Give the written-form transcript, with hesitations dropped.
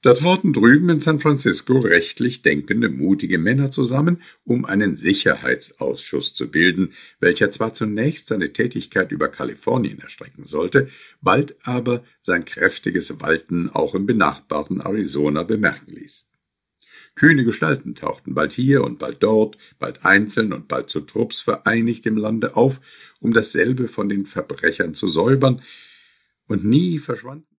Da traten drüben in San Francisco rechtlich denkende, mutige Männer zusammen, um einen Sicherheitsausschuss zu bilden, welcher zwar zunächst seine Tätigkeit über Kalifornien erstrecken sollte, bald aber sein kräftiges Walten auch im benachbarten Arizona bemerken ließ. Kühne Gestalten tauchten bald hier und bald dort, bald einzeln und bald zu Trupps vereinigt im Lande auf, um dasselbe von den Verbrechern zu säubern, und nie verschwanden